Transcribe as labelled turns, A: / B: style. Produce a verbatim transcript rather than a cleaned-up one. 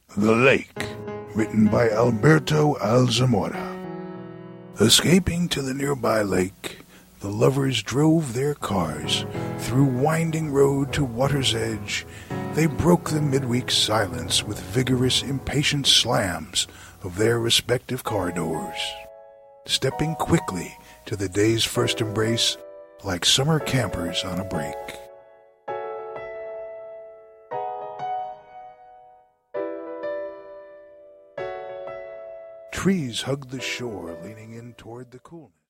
A: The Lake, written by Alberto Alzamora. Escaping to the nearby lake, the lovers drove their cars through winding road to water's edge. They broke the midweek silence with vigorous, impatient slams of their respective car doors, stepping quickly to the day's first embrace like summer campers on a break. Trees hugged the shore, leaning in toward the coolness.